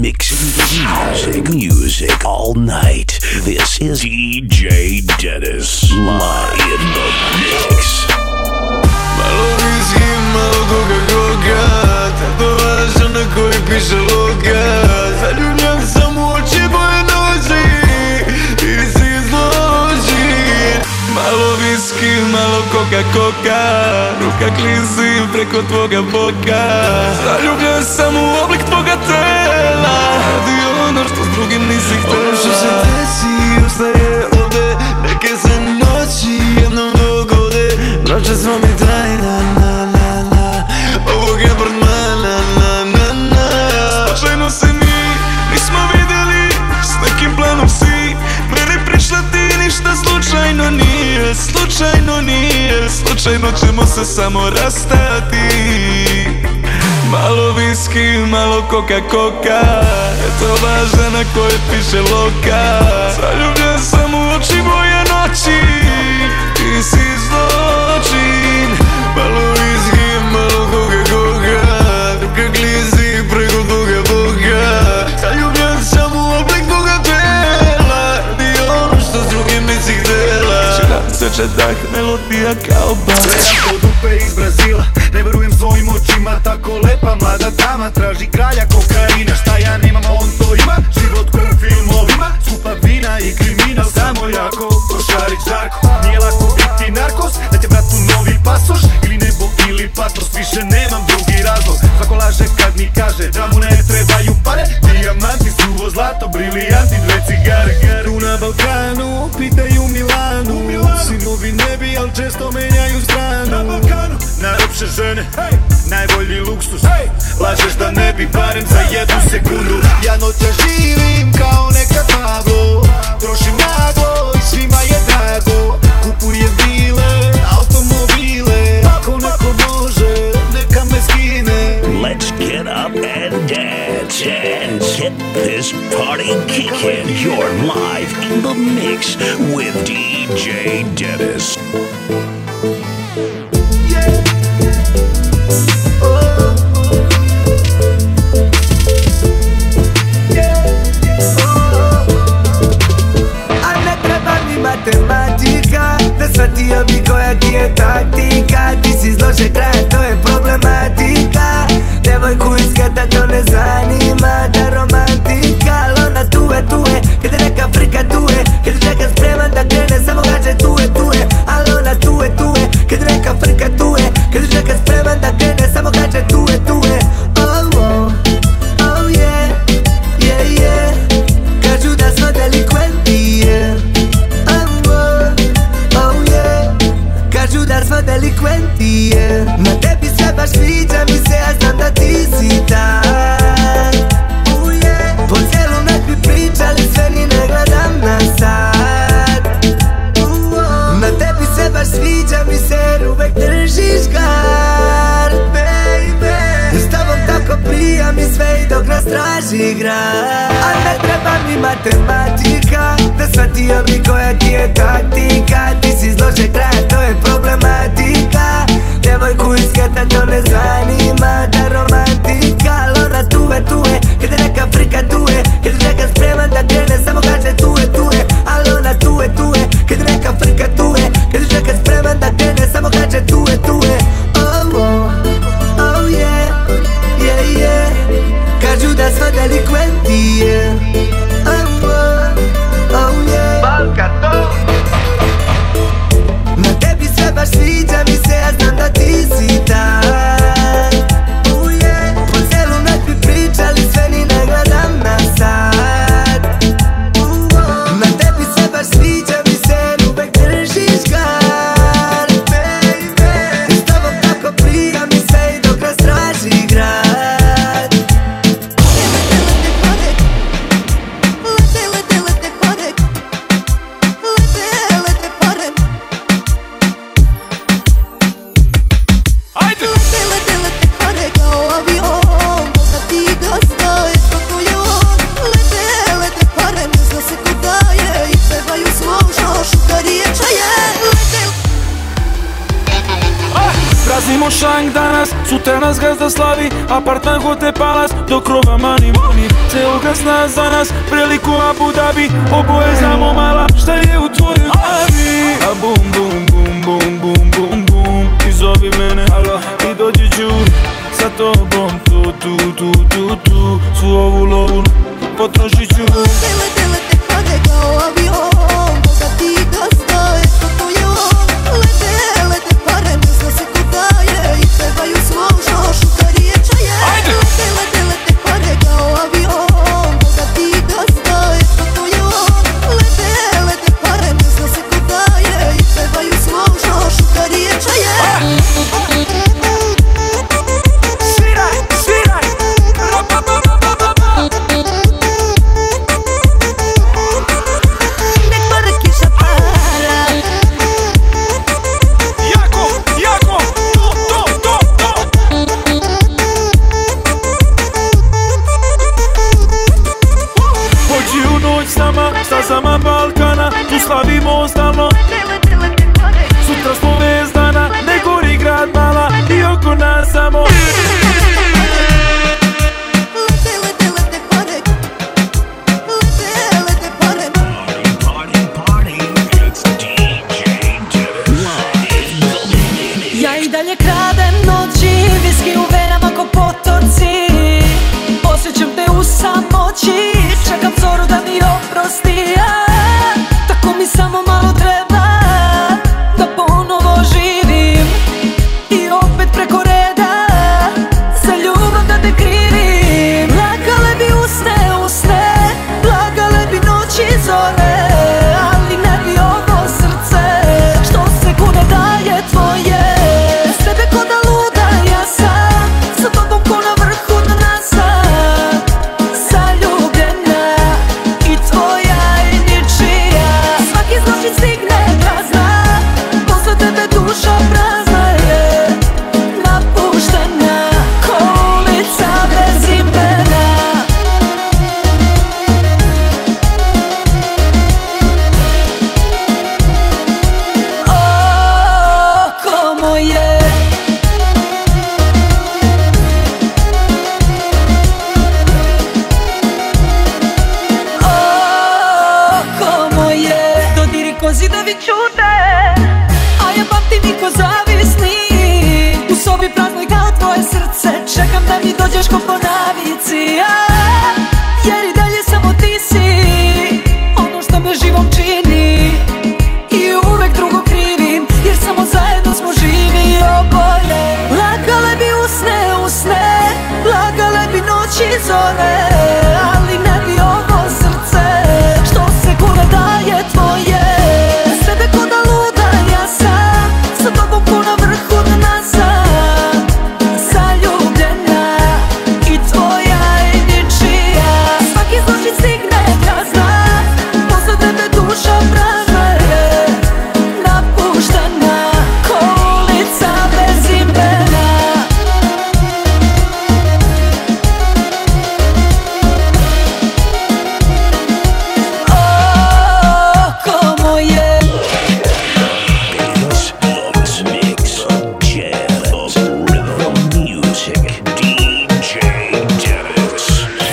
Mixing the music all night. This is DJ Dennis live in the mix. Malo whisky, malo Coca-Cola, tatuaža na koji piše loka. Zaljubljen sam u oči boje noći i si zločin. Malo whisky, malo Coca-Cola, ruka klizi preko tvoga boka. Zaljubljen sam u oblik tvoga tela, radi ono što s drugim nisi htjela. Ono što se desi ostaje ovdje, neke se noći jednom dogode. Noće smo mi tajna, ovog apartmana, slučajno se nismo vidjeli, s nekim planom si meni prišla ti, ništa slučajno nije, slučajno ćemo se samo rastati. Malo whisky, malo Coca-Cola, eto važa na kojoj piše loka. Zaljubljen sam u oči boje noći, ti si zločin. Malo whisky, malo Coca-Cola, ruka klizi preko tvoga boka. Zaljubljen sam u oblik tvoga tela, radi ono što s drugim nisi htjela. Sjeća tak melodija kao bas. Gledam po dupe iz Brazila, ne verujem svojim očima. Tako lepa mlada dama traži kralja kokaina. Šta ja nemam, on to ima, život ko u filmovima. Skupa vina i kriminal, samo jako Košarić Darko. Nije lako biti narkos, da će vratu novi pasoš. Ili nebo ili patos, više nemam drugi razlog. Svako laže kad mi kaže da mu ne trebaju pare. Dijamanti, suvo, zlato, brilijanti, dve cigare. Tu na Balkanu, pitaju Milanu. Sinovi ne bi, al često menjaju stranu. Najlepše žene, najbolji luksus. Lažeš da ne bi barem za jednu sekundu. Ja noća živim kao neka Pablo, trošim naglo i svima je drago. Kupujem vile, automobile, ako neko može, neka me skine. Let's get up and dance and get this party kicking. You're live in the mix with DJ Dennis. Matematika, da shvatio bi koja ti je taktika. Ti si zlože kraj, to je problematika. Devojku iz geta to ne zanima, da romantika. Al ona tu je, kad je neka frika tu je. Kad je čeka spreman da krene, samo gađe tu je. Al ona tu je, kad je neka frika tu je. Kad je čeka spreman da krene, samo gađe tu je. Oh yeah, yeah. Kažu da smo delikventi, yeah. Kažu da smo delikventi, yeah. Na tebi sve baš sviđa mi se, ja znam da ti si tak. Po cijelu noć bi pričali, sve ni ne gledam na sat. Na tebi sve baš sviđa mi se, jer uvek držiš gard, baby. S tobom tako prija mi sve i dok nas traži grad. A ne treba mi matematika, da shvatio bi koja ti je taktika. Ti si zlože kraj, to je problematika. Devojku iz geta to ne zanima, da romantika. Al ona tu je, kad je neka frika tu je. Kad je čeka spreman da krene, samo kaže tu je. Al ona tu je, kad je neka frika tu je. Kad je čeka spreman da krene, samo kaže tu je. Oh yeah. Kažu da smo delikventi, yeah. Oh yeah. Balkato. Na tebi sve baš sviđa mi se, ja znam da ti si tak. Po cijelu noć bi pričali, sve ni ne gledam na sat. Na tebi sve baš sviđa mi se, jer uvek držiš gard, baby. S tobom tako prija mi se i dok nas traži grad. Praznimo šank danas, sutra nas gazda slavi. Apartman, hotel, palas, do krova money. Ceo prekasna za nas, priliku Abu Dhabi. Oboje znamo mala šta je u tvojoj glavi. A bum bum bum bum bum bum bum, ti zovi mene i dođi ću sa tobom tu svu ovu lovu potrošit ću. Lete pade kao avion, Boga ti dosta je što to je on. Lete pare ne zna se ko daje i pevaju složno šuta riječe je. Lete pare kao avion, Boga ti dosta je što to je on. Lete pare ne zna se ko daje i pevaju složno šuta riječe je. Stazama Balkana, tu slavimo stalno. Sutra smo vezdana, ne gori grad mala i oko nas samo. Lete pare, lete pare. Party, it's DJ Dennis. Ja i dalje kradem noći, viski u venama ko potoci. Osjećam te u samoći, čekam zoru da mi oprosti. Tako mi samo malo treba da ponovo živim i opet preko reda za ljubav da te krivim. Lagale bi usne, lagale bi noći zore, ali ne bi ovo srce što sekunde daje tvoje. Sebe ko da luda ja sam, sa tobom ko na vrhu dna sam, zaljubljena i tvoja i ničija. Svaki zločin stigne prazna, posle tebe duša prazna je, napuštena ko ulica bez imena. Oko moje, oko moje, dodiri ko zidovi čute, a ja pamtim i ko zavisni. U sobi praznoj kao tvoje srce, čekam da mi dođeš ko po navici. Jer i dalje samo ti si ono što me živom čini i uvek drugo krivim, jer samo zajedno smo živi oboje. Lagale bi usne, lagale bi noći zore, ali ne bi ovo srce što sekunde daje tvoje. Sebe ko da luda ja sam, sa tobom ko na vrhu dna sam, zaljubljena i tvoja i ničija. Svaki zločin stigne prazna, posle tebe duša prazna je, napuštena ko ulica bez imena. Oko moje, This mix of rhythm music, DJ Dennis.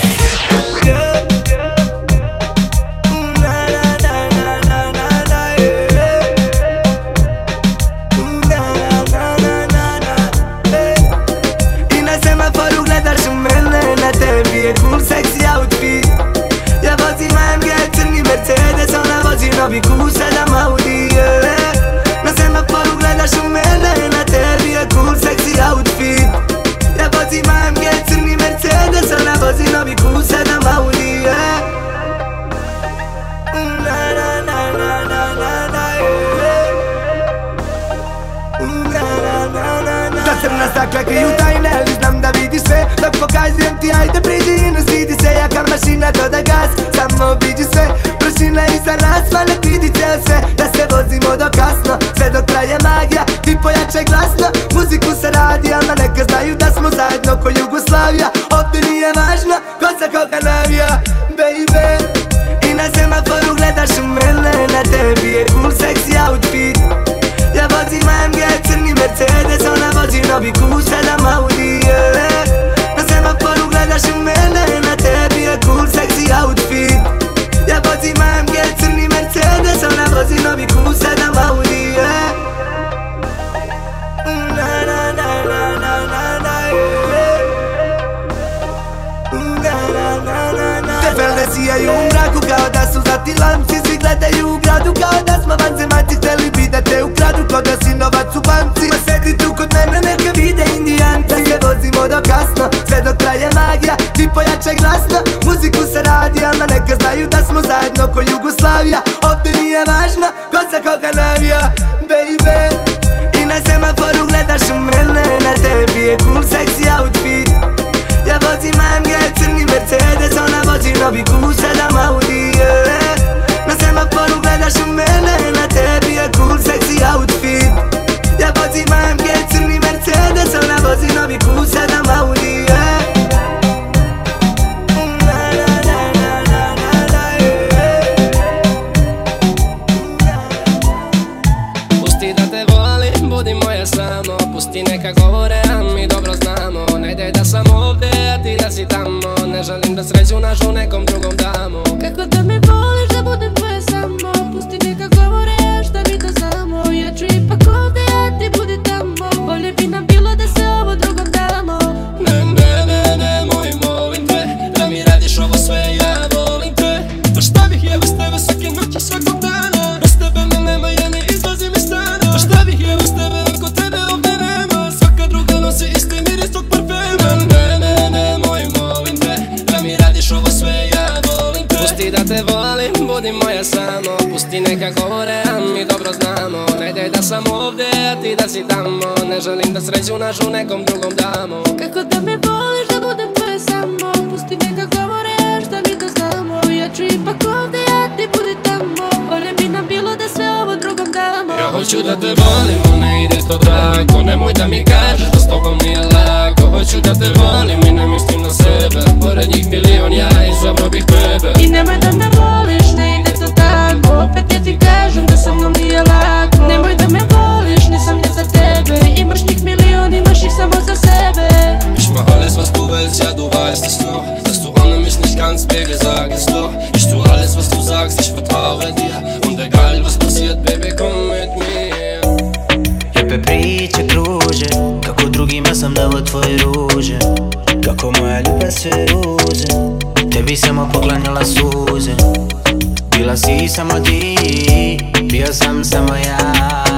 I na semaforu gledaš u mene, na tebi je cool sexy outfit. Ja vozim AMG crni Mercedes, ona vozi novi Q7 Audi. Na semaforu gledaš u mene, na tebi je cool sexy outfit. Ja vozim AMG crni Mercedes, ona vozi novi Q7 Audi. Ta crna stakla kriju tajne, ali znam da vidiš sve. Dok pokazujem ti, ajde priđi i ne stidi se. Jaka mašina doda gas, samo obiđi sve. Prašina iza nas, ma ne vidi cijel sve. Da se vozimo do kasno, sve dok traje magija. Ti pojačaj glasno, muziku se radi, ama neka znaju da smo zajedno ko Jugoslavija. Ovdje nije važno, ko za koga navija, baby. I na semaforu gledaš u mene, na tebi je cool sexy outfit. Ja vozim AMG crni Mercedes, ona vozi novi Q7 Audi. Na semaforu gledaš u mene, na tebi je cool sexy Eifel ne sijaju u mraku kao da su zatilamci. Svi gledaju u gradu kao da smo vanzemaljci. Hteli bi da te ukradu ko da si novac u banci. Ma sedi tu kod mene neka vide Indijanci. Da se vozimo do kasno, sve dok traje magija. Ti pojačaj glasno, muziku sa radijama. Neka znaju da smo zajedno ko Jugoslavija. Ovdje nije važno ko za koga navija, baby. I na semaforu gledaš u mene, na tebi je cool sexy outfit. Ja vozim AMG, crni Mercedes, ona vozi novi Q7 Audi, yeah. Na semaforu gledaš u mene, na tebi je cool sexy outfit. Ja vozim AMG, crni Mercedes, ona vozi novi Q7 Audi, yeah. Pusti da te volim, budi moja samo. Pusti neka govore, a mi dobro znamo. Ne daj da sam ovdje, a ti da si tamo. Ne želim da sreću našu nekom drugom damu. Kako da me voliš, da budem tvoja samo. Pusti neka govore, a šta mi to znamo. Ja ću ipak ovdje, a ti budi tamo. Bolje bi nam bilo da se ovo drugom damo. Ne, molim te, da mi radiš ovo sve, ja volim te. Pa šta bih jeo s tebe svake noći, svakog dana. Bez tebe me nema, ja ne izlazim iz stana. Pa šta bih jeo s tebe ako tebe ovdje nema. Svaka druga nosi isti miris tog parfema. Ne, molim te, da mi radiš ovo sve, ja volim te. Pusti da te volim, budi moja samo. Pusti neka govore, a mi dobro znamo. Ne daj da sam ovdje, a ti da si tamo. Ne želim da sreću našu nekom drugom damu. Kako da me voliš, da budem tvoja samo. Pusti neka govore, a šta mi to znamo. Ja ću ipak ovdje, a ti budi tamo. Bolje bi nam bilo da sve ovo drugom damo. Ja hoću da te volim, ne ide to tako. Nemoj da mi kažeš da s tobom nije lako. Hoću da te volim i ne mislim na sebe. Pored njih milion ja izabrao bih tebe. I nemoj da me voliš, ne ide to tako. Opet ja ti kažem da sa mnom nije lako. Nemoj da me voliš, nisam ja za tebe. Imaš njih milion, imaš ih samo za sebe. Ich mach alles was du willst, ja du weißt es doch. Dass du ohne mich nicht kannst, Baby, sag es doch. Ich tu alles was du sagst, ich vertraue dir. Und egal was passiert, Baby, komm mit mir. Lijepe priče kruže, kako drugima sam dao tvoje ruže. Kako moja ljubav sve ruže, tebi samo poklanjala suze. Bila si samo ti, bio sam samo ja.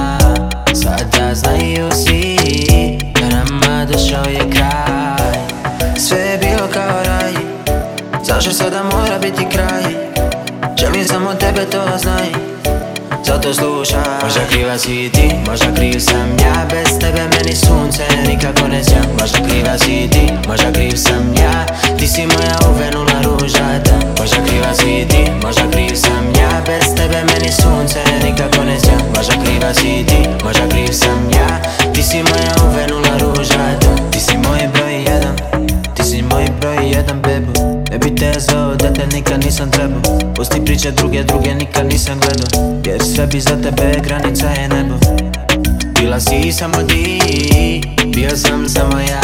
Sada znaju svi, da nama došao je kraj. Sve je bilo kao raj, zašto sada mora biti kraj? Želim samo tebe, to znaj, zato slušaj. Možda kriva si ti, možda kriv sam ja. Bez tebe meni sunce nikako ne sjam. Možda kriva si ti, možda kriv sam ja. Ti si moja uvenula ružata. Možda kriva si ti, možda kriv sam ja. Bez tebe meni sunce nikako ne sjam. Možda kriva si ti, možda kriv sam ja. Ti si moja uvenula ružata. Ti si moj broj jedan, ti si moj broj jedan, bebo. Ne bi te zvao da te nikad nisam trebao. Pusti priče druge nikad nisam gledao. Jer sve bi za tebe, granica je nebo. Bila si samo ti, bio sam samo ja.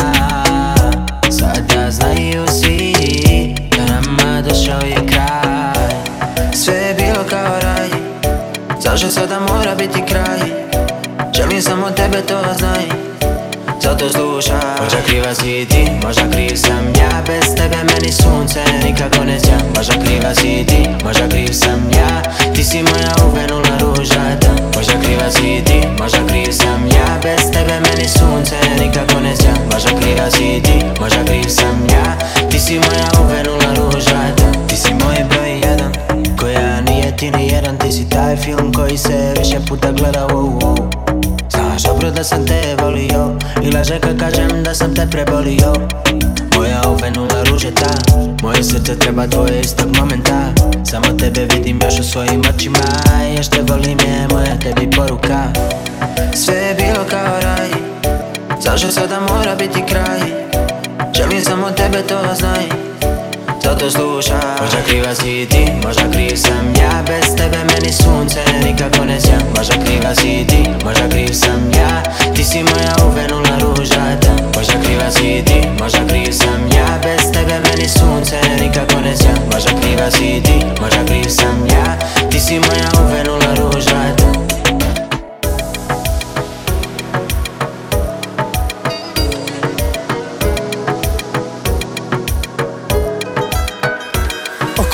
Sada znaju svi, da nama došao je kraj. Sve je bilo kao raj, zašto sada mora biti kraj? Želim samo tebe, to znaj, zato slušaj. Možda kriva si ti, možda kriv sam ja. Bez tebe meni sunce nikako ne sjam. Možda kriva si ti, možda kriv sam ja. Ti si moja uvenula ružata. Možda kriva si ti, možda kriv sam ja. Bez tebe meni sunce nikako ne sjam. Možda kriva si ti, možda kriv sam ja. Ti si moja uvenula ružata. Ti si moj broj jedan, koja nije ti ni jedan. Ti si taj film koji se više puta gleda, wow, wow. Znaš dobro da sam te volio i laže kad kažem da sam te prebolio. Moja uvenula ružeta, moje srce treba tvoje istog momenta. Samo tebe vidim još u svojim očima. Još te volim je moja tebi poruka. Sve je bilo kao raj, zašto sada mora biti kraj? Želim samo tebe, to znaj, zato slušaj. Možda kriva si ti, možda kriv sam ja. Bez tebe meni sunce nikako ne sjam. Možda kriva si ti, možda kriv sam ja. Ti si moja uvenula ružata. Možda kriva si ti, možda kriv sam ja. Bez tebe meni sunce nikako ne sjam. Možda kriva si ti, možda kriv sam ja. Ti si moja uvenula ružata.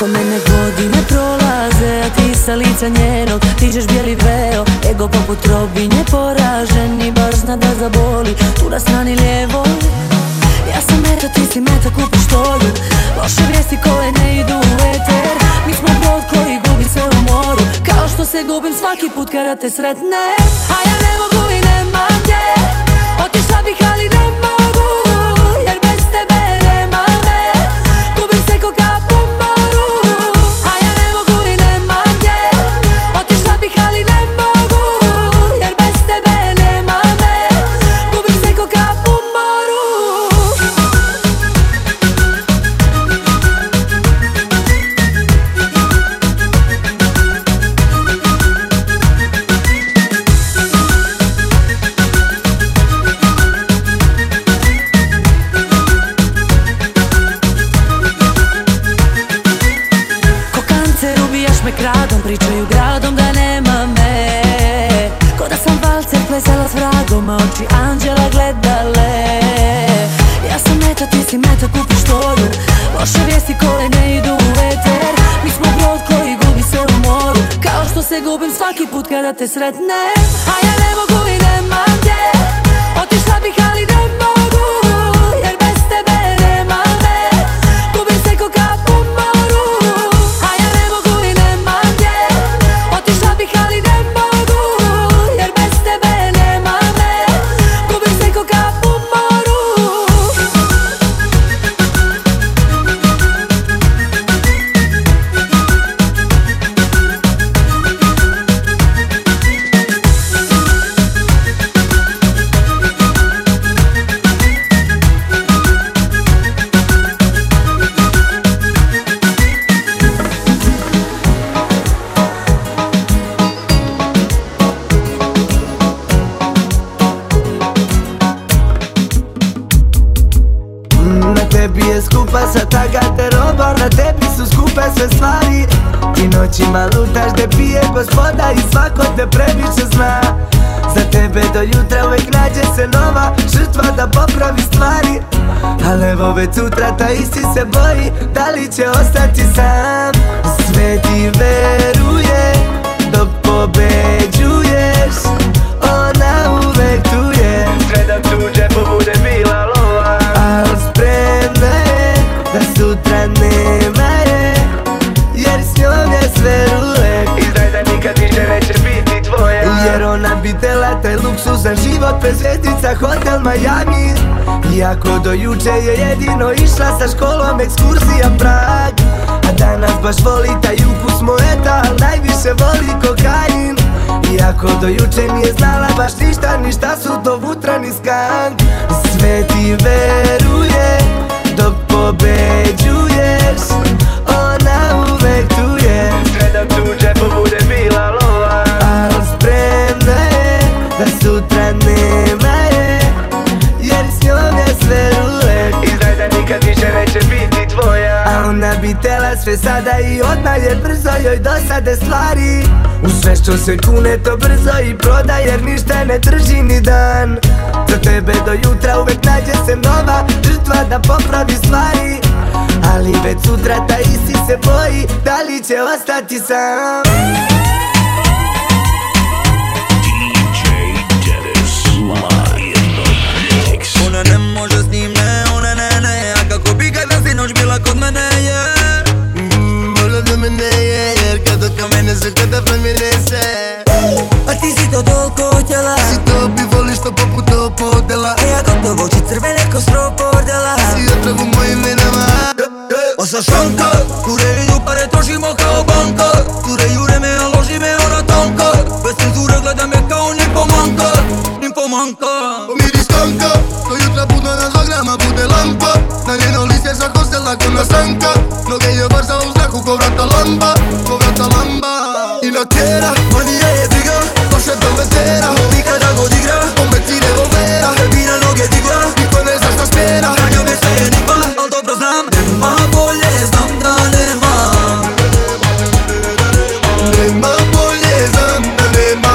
Oko mene godine prolaze, a ti sa lica njenog dižeš bijeli veo. Ego poput robinje poražen i baš zna da zaboli tu na strani lijevoj. Ja sam meta, ti si meta, kupiš toju. Loše vijesti koje ne idu u eter. Mi smo brod koji gubi se u moru, kao što se gubim svaki put kada te sretnem. A ja ne mogu i nemam gdje, otišla bih ali ne mogu, jer bez tebe nema me. Gubim se ko kap u moru. A ja ne mogu i nemam gdje, otišla bih ali ne mogu, jer bez tebe nema me. Gubim se ko kap u moru. Gradom, pričaju gradom da nema me, ko da sam valcer plesala s vragom, a oči anđela gledale. Ja sam meta, ti si meta, kupiš toju. Loše vijesti koje ne idu u eter. Mi smo brod koji gubi se u moru, kao što se gubim svaki put kada te sretnem. A ja ne mogu i nemam gdje, otišla bih ali ne mogu, jer bez tebe nema me. Gubim se ko kap u moru. A ja ne mogu i nemam gdje, otišla bih ali ne mogu, jer bez tebe nema me. Gubim se ko kap u moru. Tebi je skupa sva ta garderoba, na tebi su skupe sve stvari. Ti noćima lutaš gde pije gospoda i svako te previše zna. Za tebe do jutra uvek nađe se nova žrtva da popravi stvari. Ali evo već sutra ta isti se boji da li će ostati sam. Sve ti veruje dok pobeđuješ, ona uvek tu je. Sve da tu džepu bude bila lova, al spremna je da sutra nema je, jer s njom je sve uvek. I znaj da nikad više neće biti tvoja, jer ona bi tela taj luksuzan život bez zvezdica, hotel Miami. Iako do juče je jedino išla sa školom ekskurzija Prag, a danas baš voli taj ukus mojeta, al najviše voli kokain. Iako do juče nije znala baš ništa, ni šta su to vutrani skank. Sve ti veruje dok pobeđuješ, ona uvek tu je. Sve da tu džepu bude bila lova, al spremna je da sutra nema je, jer s njom je sve uvek. I znaj da nikad više neće biti tvoja, a ona bi tela sve sada i odmah, jer brzo joj dosade stvari. U sve što se kune to brzo i proda, jer ništa ne drži ni dan. Za tebe do jutra uvek nađe se nova žrtva da popravi stvari. Ali već sutra ta isti se boji da li će ostati sam. DJ Dennis live in the mix. Ona ne može s njim, ne, ona ne. A kako bi kada sinoć bila kod mene, Vola da me ne je, jer kad oko mene se kada promijene se. a ti si to toliko htjela. Si to bi voliš to poput to podela, A ja gotovo oči crvene ko strop bordela. si otrov u mojim venama. Osa šanka, kure idu pare trošimo kao banka. Kure jure me, a loži me ona tanka. Bez cenzure gleda me kao nimfomanka. Miris tanka, do jutra budno na 2 grama bude lampa. Na njeno lice sa kostela ko na stanka. Noge je barza u zraku ko vrata lamba, ko vrata lamba. I na tjera, Manija je briga, došle do vetera. nikada god igra. Pomeci revolvera, Tebi na noge digla, niko ne zna šta smjera. Kanja me sve je nipa, al dobro znam. Nema bolje, znam da nema. Nema bolje, znam da nema.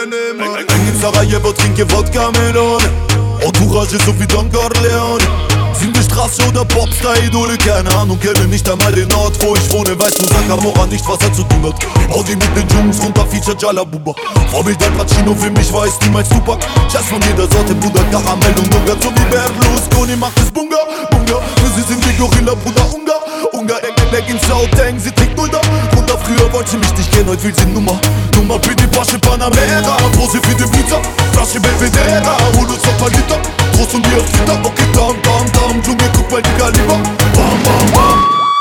Sarajevo trinke vodka Melone, entourage Sophie Don Corleone. Sind wir Straße oder Popstar-Idole? Keine Ahnung, kenne nicht einmal den Ort, wo ich wohne. Weiß nur Sakamora nicht, was er zu tun hat. Audi mit den Jungs, runter Feature Jalabuba. Vorbild Al Pacino, für mich war es niemals Tupac. Jazz von jeder Sorte, Bruder, Karamell und Nougat. So wie Berlusconi macht es Bunga, Bunga. Für sie sind die Gorilla, Bruder, Ungar. Ungar, Eck in Sauteng, sie trägt Nulda. Bruder, früher wollte sie mich nicht kennen, heute will sie Nummer. Nummer für die Pasche Panamera. Pose für die Pizza, Flasche Belvedere. Hol uns noch ein Liter, Trost und Bier auf Twitter. Okay, down, down, down, Dschungel, guck mal die Kaliber. Bam, bam, bam.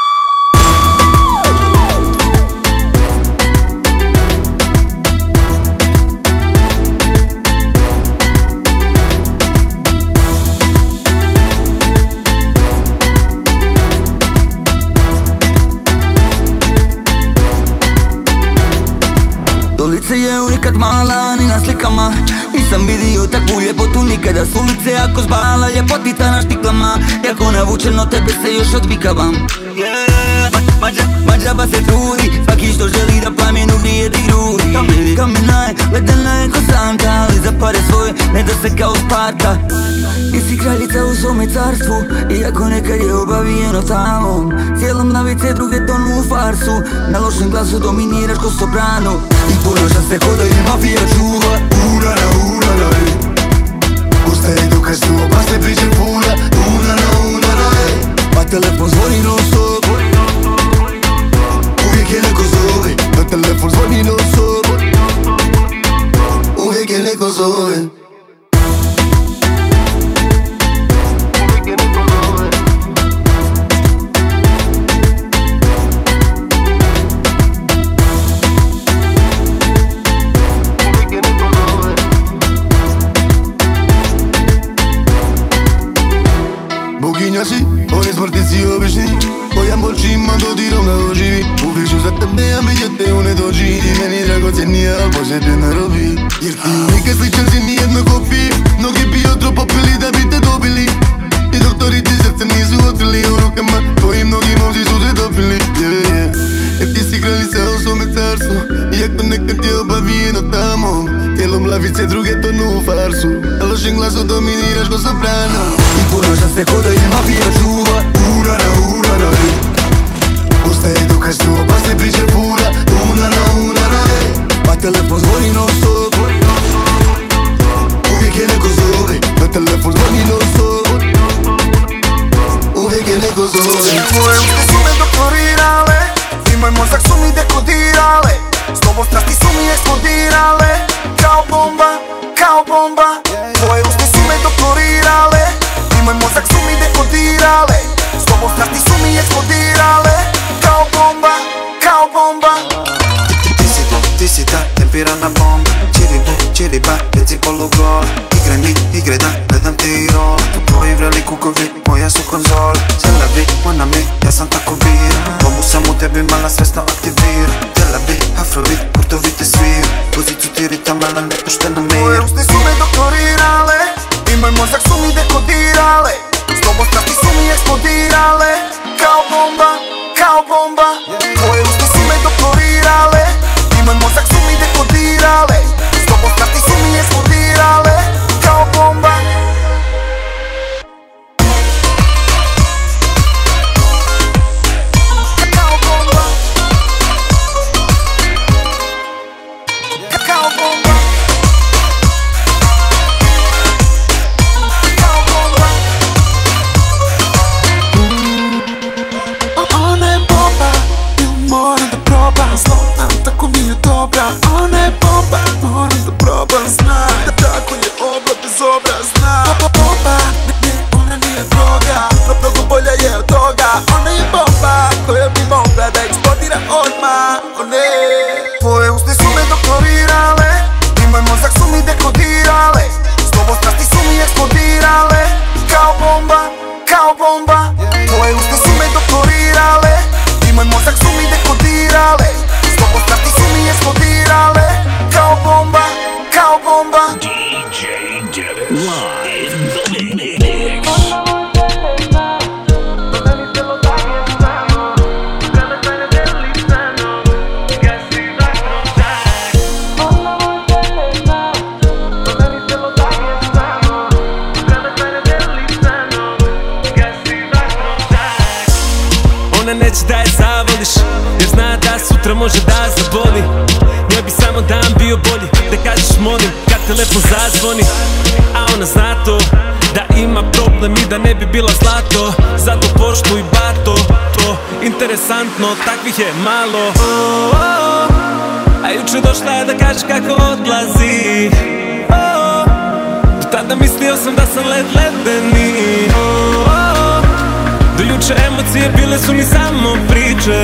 Lice je unikat mala, ni na slikama. Nisam vidio takvu ljepotu nikada s ulice. Ako zbala ljepotica na štiklama, jako navučeno tebe se još odvikavam. Mađaba se trudi, svaki što želi da plamenu vrije ti grudi. Kamena je, ledena je ko santa, ali za pare svoje ne da se kao Sparta. Ti si kraljica u svome carstvu, iako nekad je obavijeno tamo. Cijelom navice druge tonu u farsu, na lošem glasu dominiraš ko soprano. I ponaša se ko da je mafija čuva. Urara, ustaje dok je snuo, pa se priče puna. Urara, pa telefon zvoni non stop. Uvijek je neko zove, pa telefon zvoni non stop. Uvijek je neko zove. Boginja si, oni smrti si obični. Pojam očima dodirom da oživi. Uviću za tebe, a vidjeti u ne dođi. Ti meni dragocjenija, al Bože te narobi. Jer ti unike sličan si nijedno kopiji. Mnogi bi otro popili da bi te dobili. I doktori ti srce nisu otkrili. U rukama tvoji mnogi momci su se dopili. Jer ti si kraljica u svome carstvu. Iako nekad je obavijeno tamo. Tijelom lavice druge tonu u farsu. A lošim glasom dominiraš ko soprano. I ponaša se ko da je mafija čuva. Urara, ustaje dok je snuo, pa se priče puna. Urara, pa telefon zvoni non stop. Uvijek je neko zove, pa telefon zvoni non stop. Uvijek je neko zove. Tvoje ušte su me doktorirale, i moj mozak su mi dekodirale. S tobom strasti su mi eksplodirale, kao bomba, kao bomba. Tvoje ušte su me doktorirale, i moj mozak su mi dekodirale. S tobom strasti su mi eksplodirale, kao bomba, kao bomba. Ti si ta tempirana bomba. Čiriba, reci polugol. Igre da, gledam te i rol. Tvoji vreli kukovi, moja su konzol. Celavi, ona mi, ja sam tako bira. Bombu sam u tebi mala svesno aktivira. Telavi, afrovi, kurtovi te svira. Pozicu ti ritam, mala nepoštena mir. Tvoje uste su me doktorirale, i moj mozak su mi dekodirale. S tobom strasti su mi eksplodirale, kao bomba, kao bomba. Tvoje uste su me doktorirale, i moj mozak su mi dekodirale. S tobom strasti su mi eksplodirale, kao bomba. Kao bomba. Kao bomba. Ona je bomba. ona neće da je zavoliš, jer zna da sutra može da zaboli. Njoj bi samo dan bio bolji, da kažeš molim kad telefon zazvoni. A ona zna to, da ima problem i da ne bi bila zlato. Zato poštuj bato, to interesantno, takvih je malo. A juče došla je da kažeš kako odlazi. Tada mislio sam da sam led ledeni. Do juče emocije bile su mi samo priče.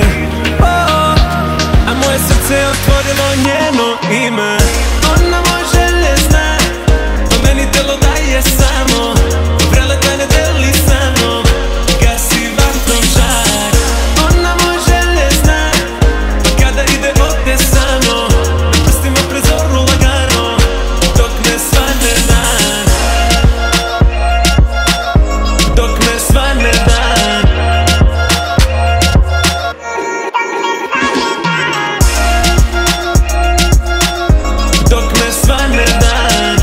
A moje srce je otvorilo njeno ime. Ona moje želje zna, pa meni telo daje samo. Preleta ne deli sa mnom, gasi vatrom žar. Ona moje želje zna, pa kada ide ode sa mnom. Na prstima prezoru lagano, dok ne svane dan. Dok ne svane dan. Dok ne svane dan.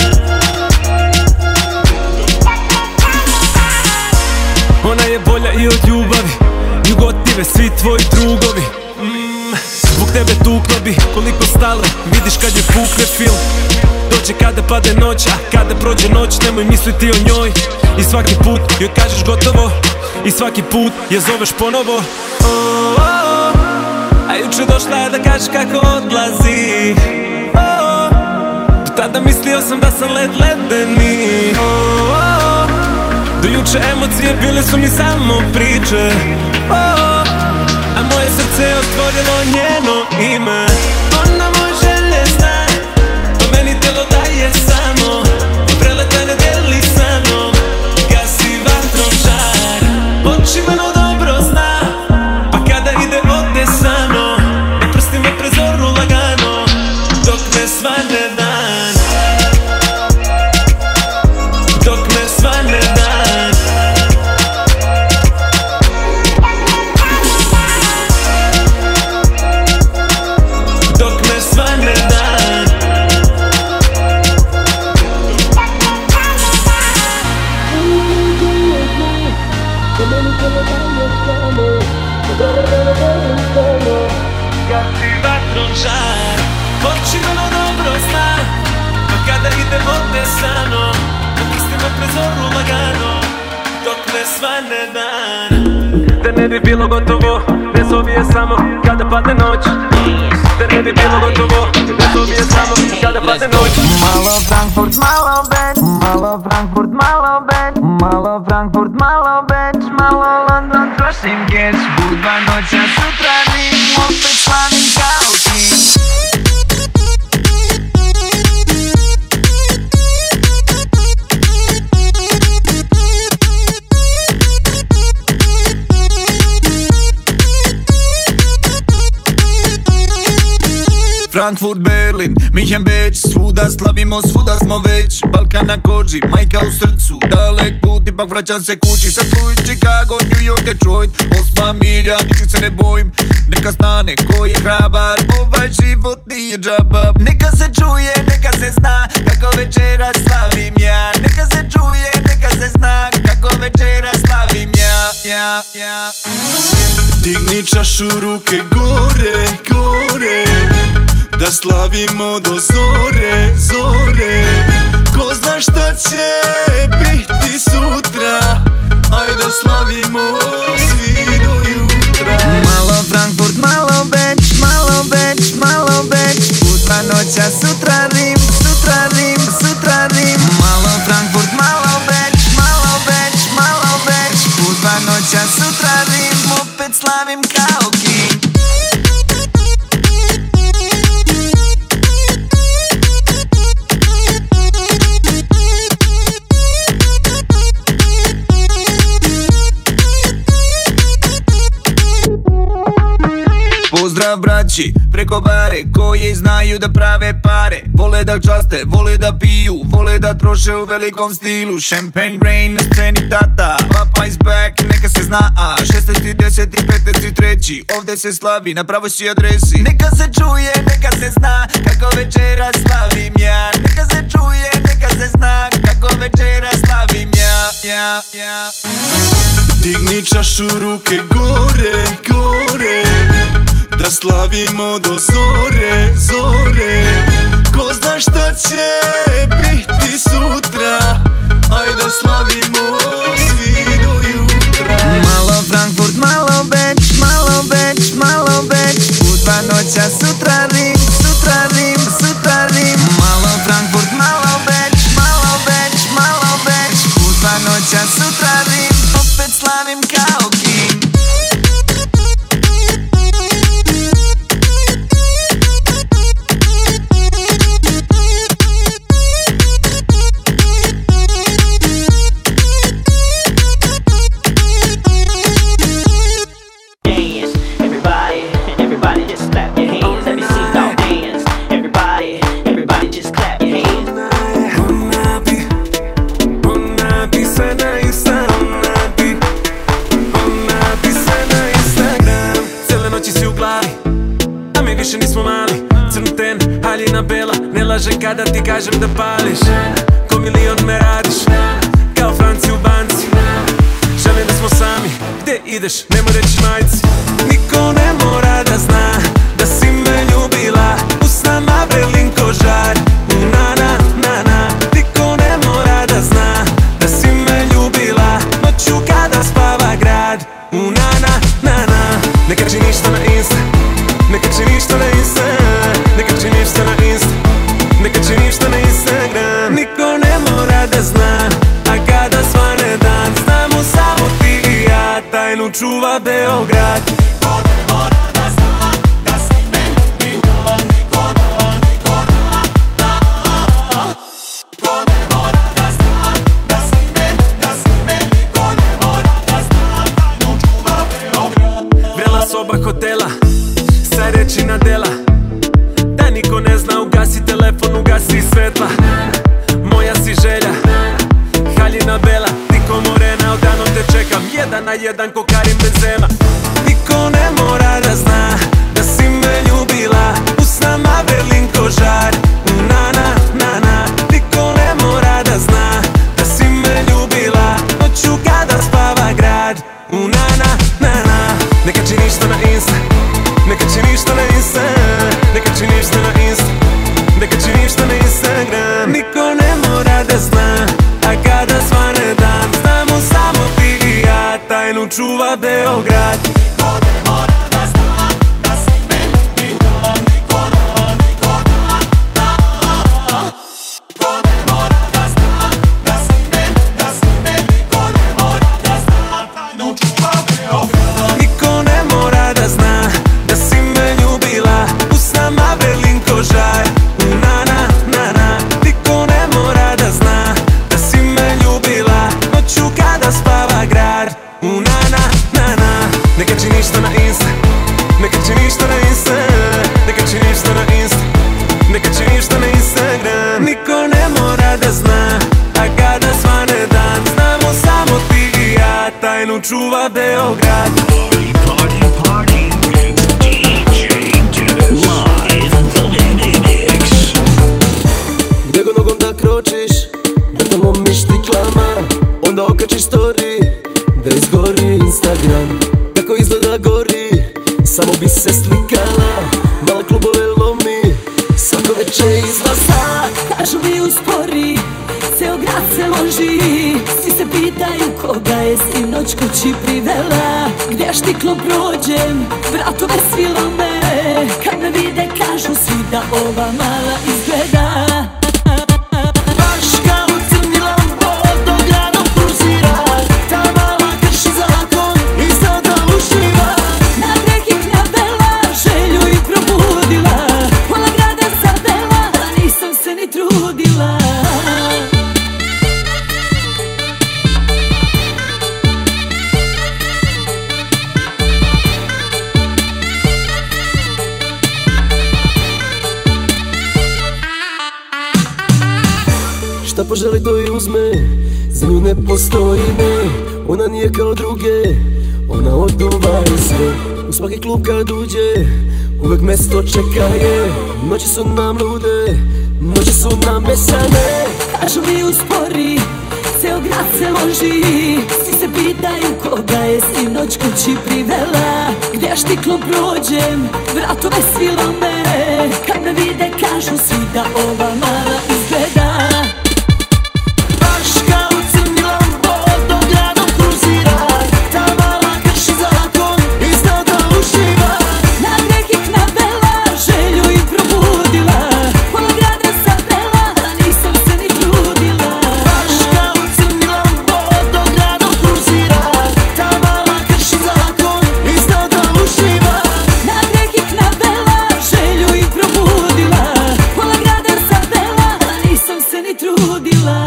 Ona je bolja i od ljubavi, ljubotive svi tvoji drugovi. Zbog tebe tukla bi, koliko stalo, vidiš kad je pukne film. Dođe kada pade noć, a kada prođe noć nemoj misliti o njoj. I svaki put joj kažeš gotovo, i svaki put je zoveš ponovo. A juče došla je da kažeš kako odlazi. Tada mislio sam da sam led ledeni. Do juče emocije bile su mi samo priče. A moje srce je otvorilo njeno ime. Ona moje želje zna, pa meni telo daje samo. Preleta ne deli sa mnom, gasi vatrom žar. Oči meno dobro zna, pa kada ide ode sa mnom. Na prstima prezoru lagano, dok ne svane dan. Dok ne svane dan. Dok ne svane dan. Gasi vatrom žar. Oči meno dobro zna, pa kada ide ode sa mnom. Na prstima prezoru lagano, dok ne svane dan. Da ne bi bilo gotovo, ne zovi je samo kada padne noć. Da ne bi bilo gotovo, ne zovi je samo kada padne noć. Malo Frankfurt, malo Bench, malo Frankfurt, malo Bench, malo Frankfurt, malo Bench, malo London, trošim cash. Budva noća, sutra Rim, opet slavim kao king. Frankfurt, Berlin, Minhen, Beč, svuda slavimo, svuda smo već. Balkan na koži, majka u srcu, dalek put, ipak vraćam se kući. Sad Louis, Chicago, New York, Detroit, 8 milja, ničeg se ne bojim. Neka stane ko je hrabar, ovaj život nije džaba. Neka se čuje, neka se zna, kako večeras slavim ja. Neka se čuje, neka se zna, kako večeras slavim ja. Digni čašu, ruke gore, gore, da slavimo do zore, zore. Ko zna šta će biti sutra, ajde slavimo svi do jutra. Malo Frankfurt, malo Bench, malo Bench, malo Bench. Budva noća, sutra Rim, sutra Rim, sutra Rim. Malo Frankfurt, malo Bench, malo Bench, malo Bench. Budva noća, sutra Rim, opet slavim kao king. Pozdrav braći, preko bare, koji znaju da prave pare. Vole da časte, vole da piju, vole da troše u velikom stilu. Champagne rain na sceni tata, papa is back, neka se zna. 16. 10. 15. 3. ovdje se slavi, na pravoj si adresi. Neka se čuje, neka se zna, kako večeras slavim ja. Neka se čuje, neka se zna, kako večeras slavim ja. Digni čašu ruke gore, gore, da slavimo do zore, zore. Ko zna šta će biti sutra, ajde slavimo svi do jutra. Malo Frankfurt, malo Beč, malo Beč, malo Beč. U 2 noća sutra Rim, sutra Rim, sutra Rim. Malo Frankfurt, malo Beč, malo Beč, malo Beč. U 2 noća sutra Rim, opet slavim kao king. Više nismo mali, crni ten, haljina bela. Ne lažem kada ti kažem da pališ. Ko milion me radiš, kao Franci u banci. Želim da smo sami, gdje ideš, nemoj reći majci. Niko ne mora da zna da si me ljubila. Usnama vrelin ko žar, na na na na. Niko ne mora da zna da si me ljubila. Noću kada spava grad, na na na na. Ne kači ništa na Insta, ne kači ništa na Insta, ne kači ništa na Insta, ne kači ništa na Instagram. Niko ne mora da zna, a kada svane dan, znamo samo ti i ja, tajnu čuva Beograd. Niko ne mora da zna, da si meni ljubila. Niko ne mora da zna, da si meni, niko ne mora da zna, tajnu čuva Beograd. Vrela soba hotela, sa reči na dela, da niko ne zna, ugasi telefon, ugasi svetla. Moja si želja, haljina bela, niko morena, odavno te čekam. 1 na 1 ko Karim Benzema. Niko ne mora da zna da si me ljubila. Usnama Berlin ko žar, na na na na. Niko ne mora da zna da si me ljubila. Noću kada spava grad, na na na na. Ne kači ništa na Insta, ne kači ništa na Insta, ne kači ništa na Insta, ne kači ništa na Instagram. Niko ne mora da zna, a kada svane dan, znamo samo ti i ja, tajnu čuva Beograd. Niko ne mora da zna, da si meni ljubila. Niko ne mora da zna, da si meni, niko ne mora da zna, tajnu čuva Beograd. Niko ne mora da zna da si me ljubila. Usnama Berlin ko žar, na na na na. Niko ne mora da zna da si me ljubila. Noću kada spava grad, na na na na. Ne kači ništa na Insta, ne kači ništa na Insta, ne kači ništa na Insta, ne kači ništa na Instagram. Niko ne mora da zna, a kada svane dan, znamo samo ti i ja, tajnu čuva Beograd. Gdje god nogom da kročiš, da tamo mišti klama, onda okačiš story, da izgori Instagram. Kako izgleda gori, samo bi se slikala, mala klubove lomi, svako večer izlasa. Kažu mi uspori, ceo grad se loži, svi se pitaju koga je sinoć kući privela. Gdje štiklo prođem, vratove svila me, kad me vide kažu svi da ova mala izgleda. Šta poželi to i uzme, za nju ne postoji ne. Ona nije kao druge, ona odgovara sve. U svaki klub kad uđe, uvek mesto čeka je. Noći su nam lude, noći su nam besane. Kažu mi uspori, ceo grad se loži, svi se pitaju koga je sinoć kući privela. Gdje štiklo prođem, vratove silome, kad me vide kažu svi da ova mala izgleda. Baš kao crni lambo do gradom kruzira, ta mala krši zakon i zna da uživa. Na nekih navela, želju im probudila, pola grada savela, nisam se ni trudila. Baš kao crni lambo do gradom kruzira, ta mala krši zakon i zna da uživa. Na nekih navela, želju im probudila, pola grada savela, nisam se ni trudila.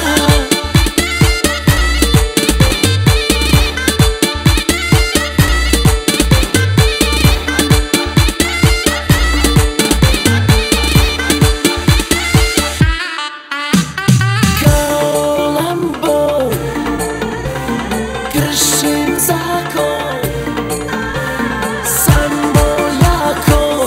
Kao Lambo kršim zakon, samo jako,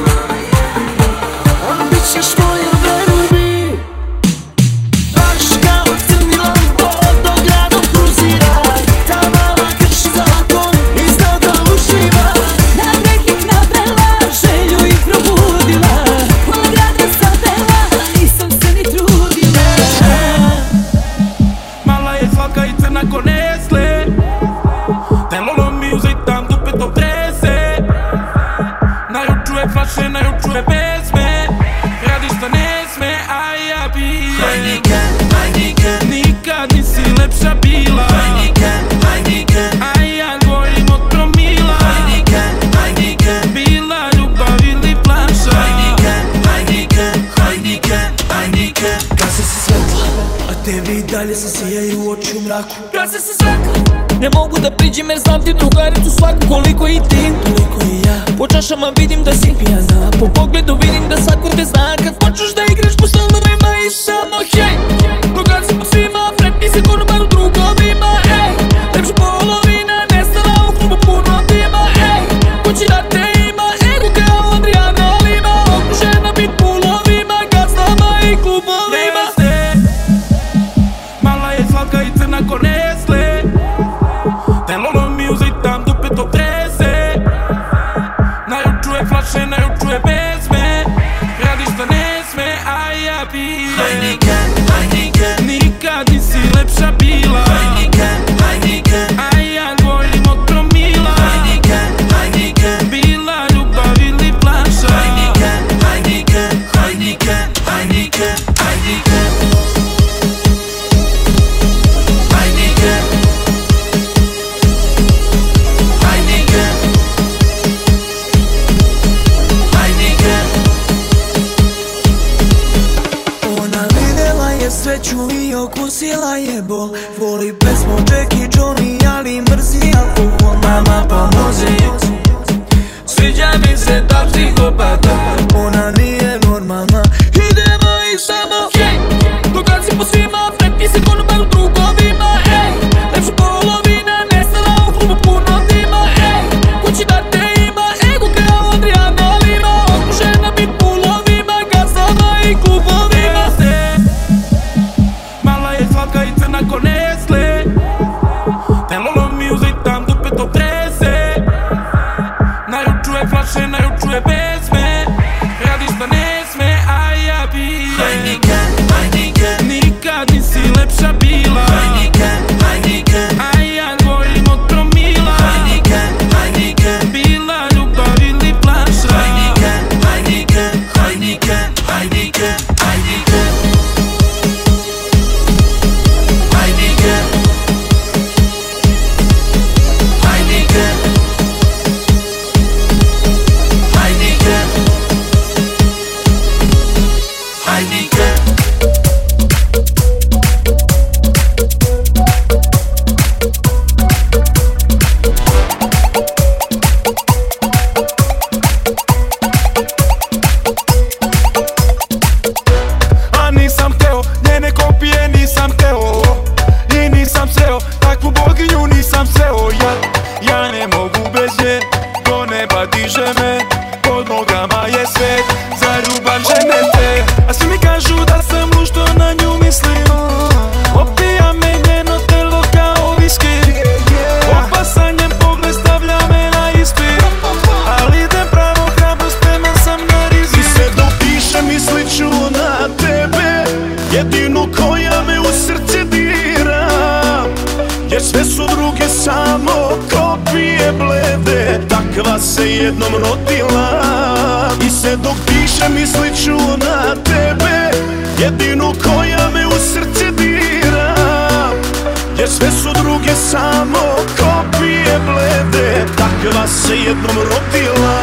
a bit ćeš moja, veruj mi. Baš kao crni Lambo do gradom kruzira, ta mala krši zakon i zna da uživa. Na nekih navela, želju im probudila, pola grada savela, nisam se ni trudila. Mala je slatka i crna ko Nestle, telo lomi, uzej tam dupe to trese. Naručuje flaše, naručuje pesme, radi šta ne sme, a ja pijem. Nikad nisi lepša bila, a ja govorim od promila. Bila ljubav ili flaša, Gase se svetla, a tebi i dalje se sijaju u oči u mraku. Gase se svetla, ne mogu da priđem jer znam ti drugaricu svaku. Koliko i ti, toliko i ja. Po čašama vidim da si pijana, po pogledu vidim da svako te zna. Kad počneš da igraš po stolovima i samo hej, koga si po svima, pretni se konobar u drugovima. Ej, lepša polovina nestala u klubu puno tima. Ej, ko će da te ima, ego kao Adriana Lima, okružena bit pulovima, gazdama i klubovima. mala je slatka i crna ko Nestle, telo lomi, uzej tam dupe to trese. Naručuje flaše, naručuje pesme, radi šta ne sme, a ja pijem. Nikad nisi lepša bila, a ja govorim od promila. Bila ljubav ili flaša, Ona videla je sreću i okusila je bol. Voli pesmu Jackie Johnny, ali mrzi alkohol. Mama pomozi, sviđa mi se ta psihopata. Ona nije normalna, idemo i samo hej, koga si po svima, pretni se konobar u drugovima. Ej, lepša polovina nestala u klubu puno tima. Ej, ko će da te ima, ego kao Adriana Lima, okružena bit pulovima, gazdama i klubovima. mala je slatka i crna ko Nestle, telo lomi, uzej tam dupe to trese. Naručuje flaše, naručuje pesme, radi šta ne sme, a ja pijem. Nikad nisi lepša bila, a ja govorim od promila. Bila ljubav ili flaša, takva se jednom rodila. I sve dok dišem mislit ću na tebe, jedinu koja me u srce dira. Jer sve su druge samo kopije blede, takva se jednom rodila.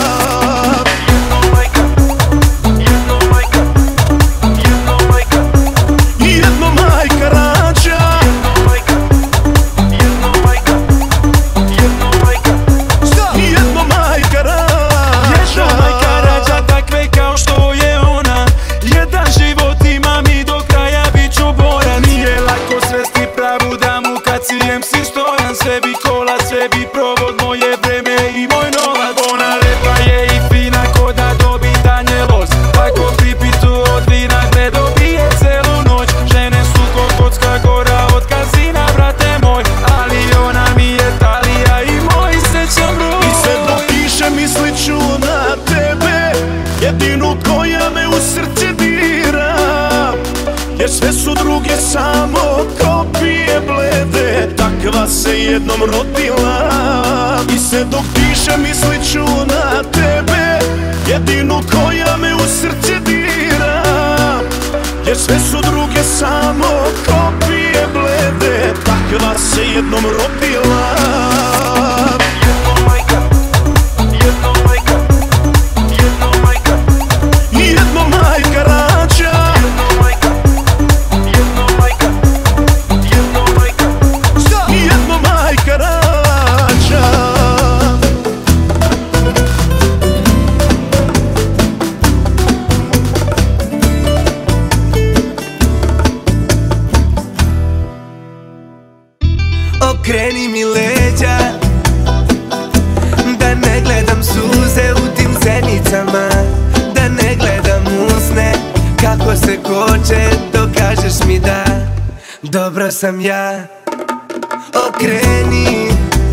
Jedno majka rađa, jedno majka rađa takve kao što je ona. Jedan život imam i do kraja bit ću boran. Nije lako svesti pravu damu kad si MC stojan. Sve bi kola, sve bi provod, moje vreme i moj novac. Ona lepa je i fina ko da dobi danje los. Pa ko pripitu od vina gde dobije celu noć. Žene su ko kocka gora od kazina, brate moj. Ali ona mi je Talija i moj srećan broj. I sve dok pišem mislit ću na tebe, jedinu koja me u srce dira. Jer sve su druge samo kopije blede, takva se jednom rodila. I sve dok pišem mislit ću na tebe, jedinu koja me u srce dira. Jer sve su druge samo kopije blede, takva se jednom rodila. Jedno majka rađa, jedno majka rađa. Okreni mi leđa, da ne gledam suze u tim zenicama, da ne gledam usne kako se koče dok kažeš mi da dobro sam ja. Okreni,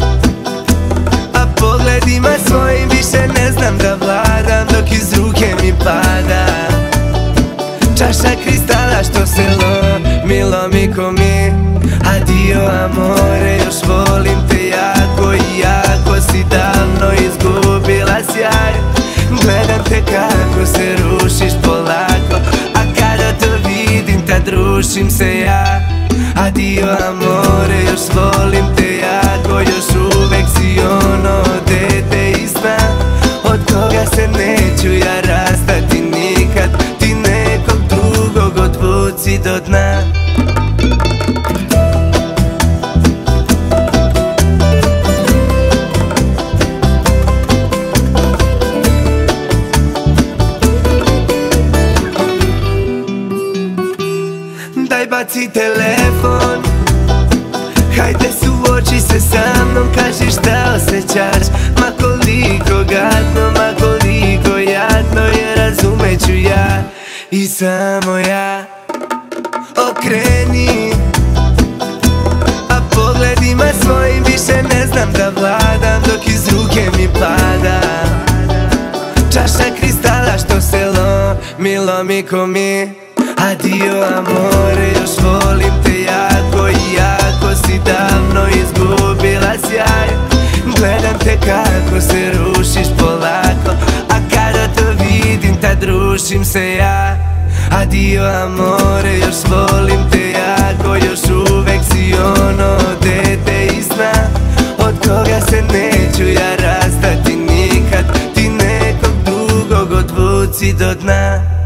a pogledima svojim više ne znam da vladam dok iz ruke mi pada čaša kristala što se lomi ko mi. Adio amore, još volim te jako i jako si davno izgubila sjaj. Gledam te kako se rušiš polako, a kada te vidim tad rušim se ja. Adio amore, još volim te jako, još uvek si ono dete iz sna od koga se neću ja rastati nikad. Ti nekog drugog odvuci do dna. Daj baci telefon, hajde suoči se sa mnom, kaži šta osjećaš. Ma koliko gadno, ma koliko jadno je, razumeću ja i samo ja. Okreni, a pogledima svojim više ne znam da vladam dok iz ruke mi pada čaša kristala što se lomi ko mi. Adio amore, još volim te jako i jako si davno izgubila sjaj. Gledam te kako se rušiš polako, a kada te vidim tad rušim se ja. Adio amore, još volim te jako, još uvek si ono dete iz sna od koga se neću ja rastati nikad. Ti nekog drugog odvuci do dna.